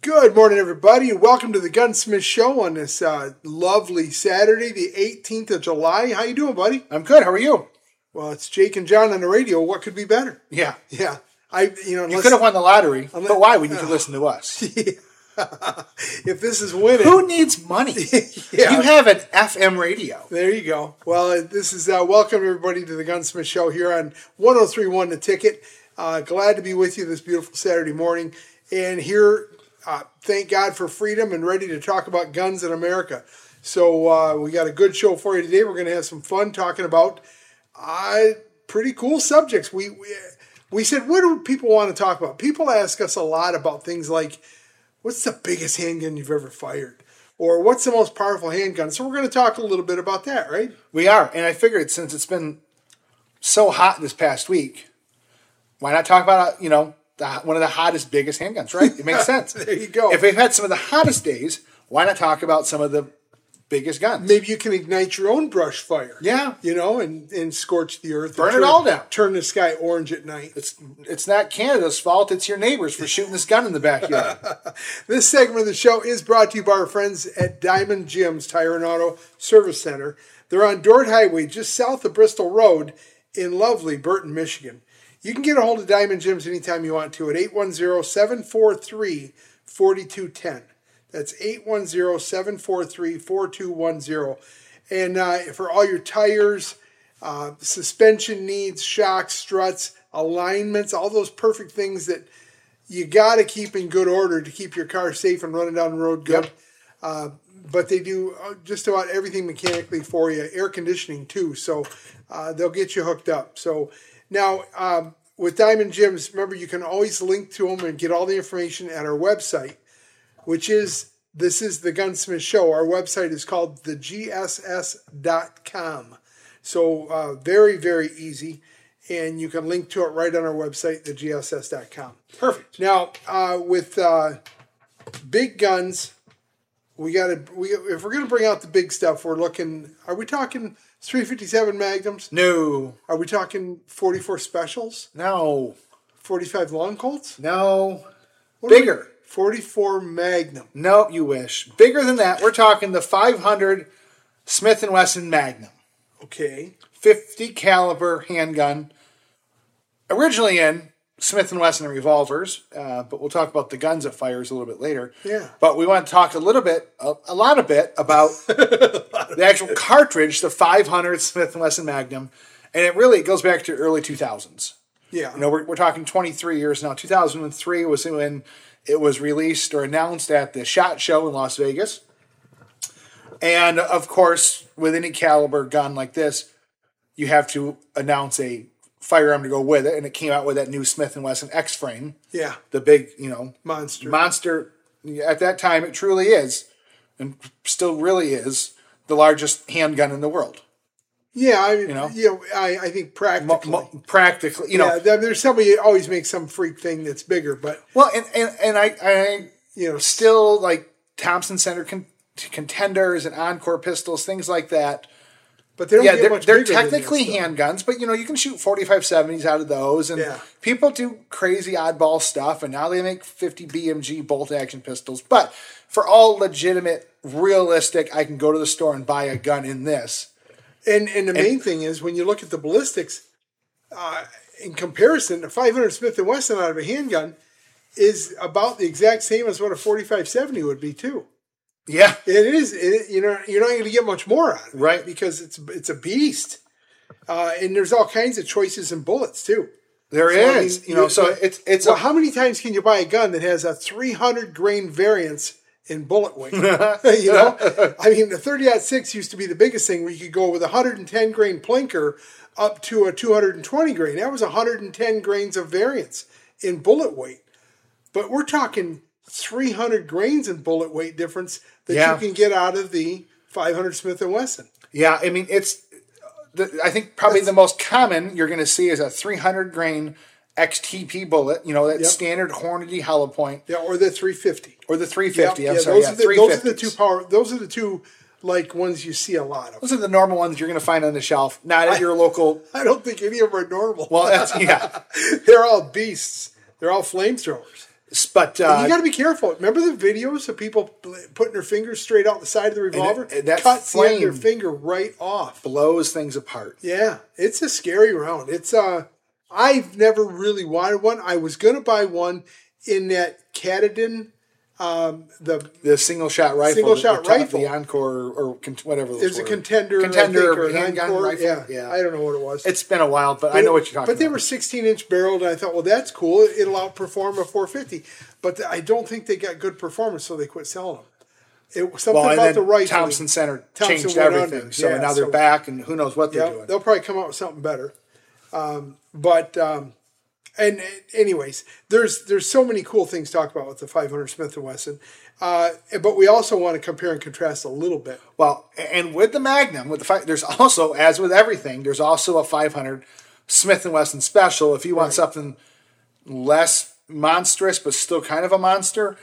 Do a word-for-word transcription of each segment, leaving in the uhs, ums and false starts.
Good morning, everybody, and welcome to the Gunsmith Show on this uh, lovely Saturday, the eighteenth of July. How you doing, buddy? I'm good. How are you? Well, it's Jake and John on the radio. What could be better? Yeah. Yeah. I, you know, unless, you could have won the lottery, unless, but why when you could listen to us? If this is winning. Who needs money? Yeah. You have an F M radio. There you go. Well, uh, this is uh, welcome, everybody, to the Gunsmith Show here on one oh three point one The Ticket. Uh, glad to be with you this beautiful Saturday morning. And here... Uh, thank God for freedom and ready to talk about guns in America. So uh, we got a good show for you today. We're going to have some fun talking about uh, pretty cool subjects. We, we we said, what do people want to talk about? People ask us a lot about things like, what's the biggest handgun you've ever fired? Or what's the most powerful handgun? So we're going to talk a little bit about that, right? We are. And I figured since it's been so hot this past week, why not talk about, you know, The, one of the hottest, biggest handguns, right? It makes sense. There you go. If we've had some of the hottest days, why not talk about some of the biggest guns? Maybe you can ignite your own brush fire. Yeah. You know, and, and scorch the earth. Burn turn, it all down. Turn the sky orange at night. It's it's not Canada's fault. It's your neighbors for shooting this gun in the backyard. This segment of the show is brought to you by our friends at Diamond Jim's Tire and Auto Service Center. They're on Dordt Highway, just south of Bristol Road in lovely Burton, Michigan. You can get a hold of Diamond Jim's anytime you want to at eight one zero, seven four three, four two one zero. That's eight one zero, seven four three, four two one zero. And uh, for all your tires, uh, suspension needs, shocks, struts, alignments, all those perfect things that you got to keep in good order to keep your car safe and running down the road good. Yep. Uh, but they do just about everything mechanically for you, air conditioning too. So uh, they'll get you hooked up. So now, um, with Diamond Jim's, remember, you can always link to them and get all the information at our website, which is, this is the Gunsmith Show. Our website is called the G S S dot com. So uh, very, very easy. And you can link to it right on our website, the G S S dot com. Perfect. Now, uh, with uh, big guns, we got to, we, if we're going to bring out the big stuff, we're looking, are we talking three fifty-seven Magnums? No. Are we talking forty-four Specials? No. forty-five Long Colts? No. What Bigger. forty-four Magnum. No, you wish. Bigger than that. We're talking the five hundred Smith and Wesson Magnum. Okay. fifty caliber handgun. Originally in Smith and Wesson revolvers, uh, but we'll talk about the guns it fires a little bit later. Yeah. But we want to talk a little bit, a, a lot of bit, about the actual cartridge, the five hundred Smith and Wesson Magnum, and it really goes back to early two thousands. Yeah. You know, we're, we're talking twenty-three years now. two thousand three was when it was released or announced at the SHOT Show in Las Vegas. And, of course, with any caliber gun like this, you have to announce a firearm to go with it, and it came out with that new Smith and Wesson X-Frame. Yeah. The big, you know, monster. Monster. At that time, it truly is, and still really is, the largest handgun in the world. Yeah, I mean, you know, you know I, I think practically, mo- mo- practically, you know, yeah, there's somebody who always makes some freak thing that's bigger, but well, and and, and I, I, you know, still like Thompson Center con- contenders and Encore pistols, things like that. But they don't yeah, get they're, much they're bigger technically than handguns, but you know you can shoot forty-five seventies out of those, and yeah. people do crazy oddball stuff, and now they make fifty B M G bolt action pistols. But for all legitimate, realistic, I can go to the store and buy a gun in this. And and the main and, thing is when you look at the ballistics, uh, in comparison, a five hundred Smith and Wesson out of a handgun is about the exact same as what a forty-five seventy would be too. Yeah, it is. It, you know, you're not going to get much more out of it, right? Because it's it's a beast, uh, and there's all kinds of choices in bullets too. There so, is, I mean, you know. So it's it's. Well, a, how many times can you buy a gun that has a three hundred grain variance in bullet weight? You know, I mean, the thirty aught six used to be the biggest thing where you could go with a one hundred ten grain plinker up to a two hundred twenty grain. That was one hundred ten grains of variance in bullet weight, but we're talking three hundred grains in bullet weight difference that yeah. you can get out of the five hundred Smith and Wesson. Yeah, I mean, it's, the, I think probably That's, the most common you're going to see is a three hundred grain X T P bullet, you know, that yep. standard Hornady hollow point. Yeah, or the three fifty. Or the three fifty, yep. I'm yeah, sorry, those yeah, are the, those are the two power, those are the two, like, ones you see a lot of. Those are the normal ones you're going to find on the shelf, not at I, your local. I don't think any of them are normal. Well, that's, yeah. They're all beasts. They're all flamethrowers. But uh, you got to be careful. Remember the videos of people putting their fingers straight out the side of the revolver? And it, that cuts the end of their flame finger right off. blows things apart. Yeah, it's a scary round. It's uh, I've never really wanted one. I was gonna buy one in that Katadyn, um, the The single shot rifle, Single the, shot the top- rifle. the Encore or, or con- whatever. Those there's a were. contender, contender I think, or a handgun Encore. rifle. Yeah, Yeah. I don't know what it was. It's been a while, but, I know what you're talking But they about. were sixteen inch barreled, and I thought, well, that's cool. It'll outperform a four fifty. But I don't think they got good performance, so they quit selling them. It was something well, and about then the rifle. Thompson Center Thompson changed went everything. under. So Yeah, now they're so- back, and who knows what they're Yeah, doing. they'll probably come out with something better. Um, but um, and uh, anyways, there's there's so many cool things to talk about with the five hundred Smith and Wesson. Uh, but we also want to compare and contrast a little bit. Well, and with the Magnum, with the fi- there's also, as with everything, there's also a five hundred Smith and Wesson special. If you want Right. something less monstrous but still kind of a monster,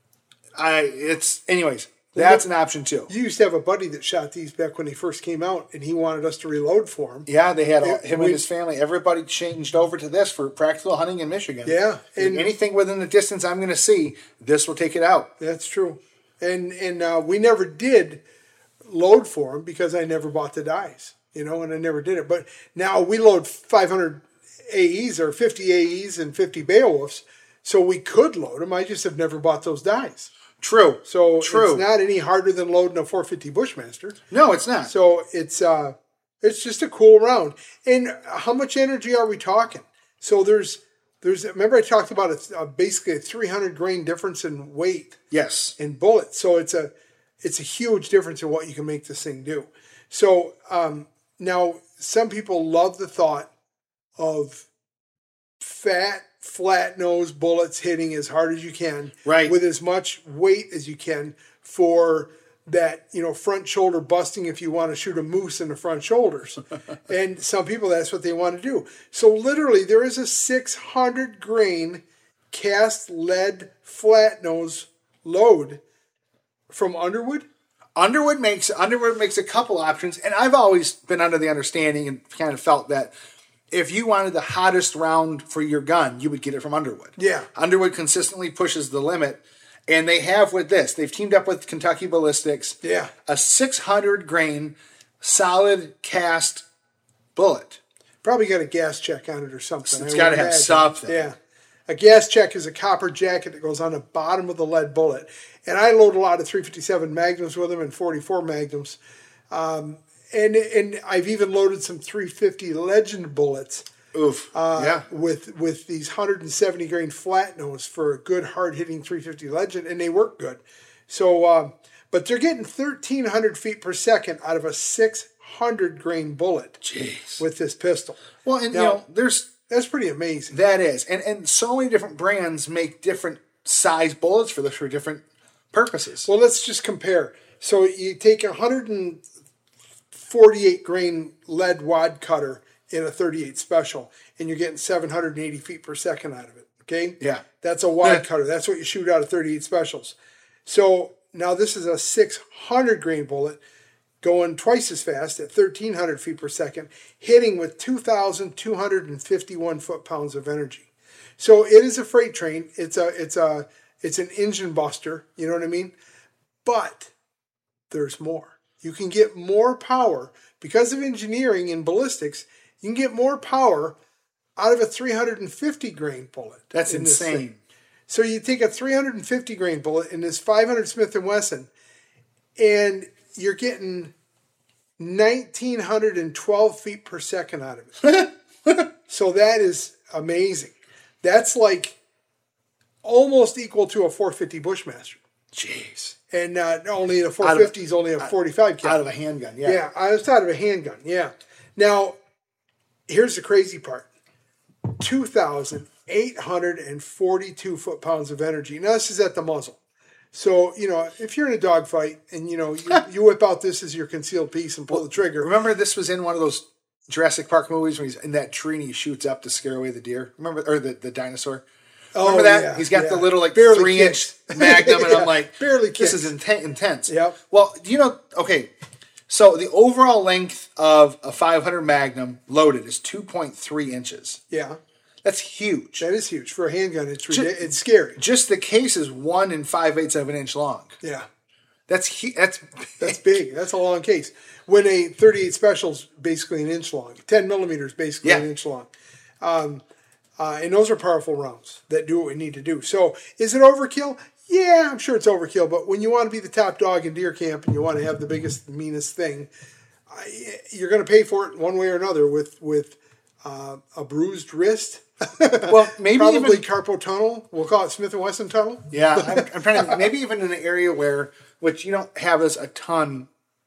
I it's anyways. That's an option too. You used to have a buddy that shot these back when they first came out, and he wanted us to reload for him. Yeah, they had all, It- him we- and his family. Everybody changed over to this for practical hunting in Michigan. Yeah, and- and anything within the distance I'm going to see, this will take it out. That's true. And and uh, we never did load for them because I never bought the dies, you know, and I never did it. But now we load five hundred A Es or fifty A Es and fifty Beowulfs, so we could load them. I just have never bought those dies. True. So True. it's not any harder than loading a four fifty Bushmaster. No, it's not. So it's uh, it's just a cool round. And how much energy are we talking? So there's there's remember I talked about a, a basically a three hundred grain difference in weight Yes. in bullets. So it's a it's a huge difference in what you can make this thing do. So um, now some people love the thought of fat, flat nose bullets hitting as hard as you can, Right. with as much weight as you can for that, you know, front shoulder busting if you want to shoot a moose in the front shoulders. And some people, that's what they want to do. So literally there is a six hundred grain cast lead flat nose load from Underwood. Underwood makes Underwood makes a couple options, and I've always been under the understanding and kind of felt that if you wanted the hottest round for your gun, you would get it from Underwood. Yeah. Underwood consistently pushes the limit, and they have with this. They've teamed up with Kentucky Ballistics. Yeah. A six hundred grain solid cast bullet. Probably got a gas check on it or something. It's I got to would have imagine. something. Yeah. A gas check is a copper jacket that goes on the bottom of the lead bullet. And I load a lot of three fifty-seven Magnums with them and forty-four Magnums. Um, and and I've even loaded some three fifty Legend bullets Oof. uh, yeah. with with these one hundred seventy grain flat nose for a good hard hitting three fifty Legend, and they work good. So, um, but they're getting thirteen hundred feet per second out of a six hundred grain bullet Jeez. with this pistol. Well, and Now- you know, there's That's pretty amazing. that is, and and so many different brands make different size bullets for this for different purposes. Well, let's just compare. So you take a one hundred forty-eight grain lead wad cutter in a thirty-eight special, and you're getting seven hundred eighty feet per second out of it. Okay? Yeah. That's a wad Yeah. cutter. That's what you shoot out of thirty-eight specials. So now this is a six hundred grain bullet going twice as fast at thirteen hundred feet per second, hitting with two thousand two hundred fifty-one foot-pounds of energy. So it is a freight train. It's a it's a it's an engine buster. You know what I mean? But there's more. You can get more power because of engineering in ballistics. You can get more power out of a three hundred fifty grain bullet. That's in this thing. insane. So you take a three hundred fifty grain bullet in this five hundred Smith and Wesson, and you're getting nineteen twelve feet per second out of it. So that is amazing. That's like almost equal to a four fifty Bushmaster. Jeez. And uh, only the four fifty is only a forty-five cal. Out of a handgun, yeah. Yeah, I was out of a handgun. Yeah. Now, here's the crazy part: two thousand eight hundred forty-two foot-pounds of energy. Now, this is at the muzzle. So, you know, if you're in a dogfight and, you know, you, you whip out this as your concealed piece and pull the trigger. Remember, this was in one of those Jurassic Park movies when he's in that tree and he shoots up to scare away the deer. Remember, or the, the dinosaur. Oh, Remember that? yeah, He's got yeah. the little like Barely three inch kicked. magnum, and Yeah, I'm like, barely this kicked. is inten- intense. Yep. Well, do you know? Okay, so the overall length of a five hundred Magnum loaded is two point three inches. Yeah. That's huge. That is huge for a handgun. It's Just, it's scary. Just the case is one and five eighths of an inch long. Yeah, that's hu- that's that's big. That's a long case. When a thirty-eight special is basically an inch long, ten millimeters basically Yeah. an inch long, um, uh, and those are powerful rounds that do what we need to do. So, is it overkill? Yeah, I'm sure it's overkill. But when you want to be the top dog in deer camp and you want to have the biggest, meanest thing, uh, you're going to pay for it one way or another with with uh, a bruised wrist. Well, maybe probably even, carpal tunnel. We'll call it Smith and Wesson tunnel. Yeah, I'm, I'm trying to think, maybe even in an area where, which you don't have this a ton.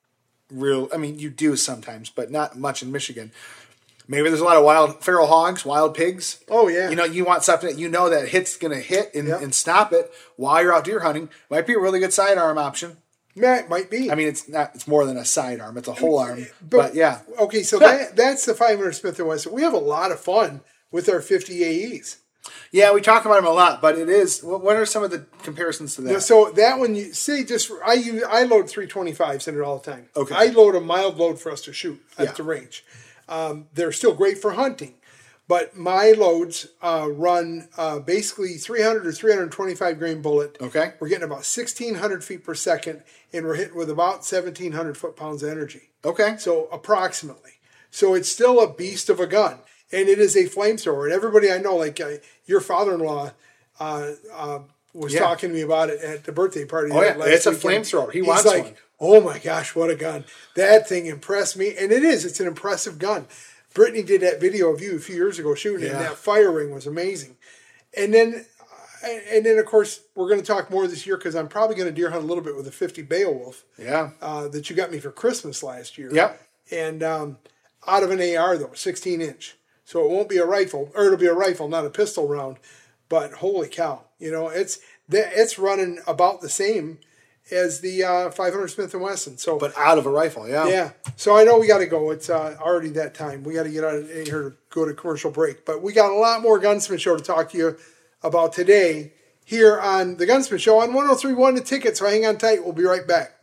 Real, I mean, you do sometimes, but not much in Michigan. Maybe there's a lot of wild feral hogs, wild pigs. Oh yeah. You know, you want something that you know that hit's going to hit and, Yep. and stop it while you're out deer hunting. Might be a really good sidearm option. Might, might be. I mean, it's not. It's more than a sidearm. It's a whole arm. But, but yeah. Okay, so that that's the five hundred Smith and Wesson. We have a lot of fun with our fifty A Es. Yeah, we talk about them a lot, but it is. What are some of the comparisons to that? So that one, you say, just I use, I load three twenty-fives in it all the time. Okay. I load a mild load for us to shoot at Yeah. the range. Um, they're still great for hunting, but my loads uh, run uh, basically three hundred or three twenty-five grain bullet. Okay. We're getting about sixteen hundred feet per second, and we're hitting with about seventeen hundred foot pounds of energy. Okay. So approximately. So it's still a beast of a gun. And it is a flamethrower. And everybody I know, like uh, your father-in-law uh, uh, was Yeah. talking to me about it at the birthday party. Oh, yeah. last It's a weekend. flamethrower. He He's wants like, one. oh my gosh, what a gun. That thing impressed me. And it is. It's an impressive gun. Brittany did that video of you a few years ago shooting it, and Yeah. that fire ring was amazing. And then, and then of course, we're going to talk more this year because I'm probably going to deer hunt a little bit with a fifty Beowulf Yeah. uh, that you got me for Christmas last year. Yep. And um, out of an A R, though, sixteen inch. So it won't be a rifle, or it'll be a rifle, not a pistol round. But holy cow, you know, it's it's running about the same as the uh, five hundred Smith and Wesson. So, But out of a rifle, yeah. yeah. So I know we got to go. It's uh, already that time. We got to get out of here to go to commercial break. But we got a lot more Gunsmith Show to talk to you about today here on the Gunsmith Show on one oh three point one The Ticket. So hang on tight. We'll be right back.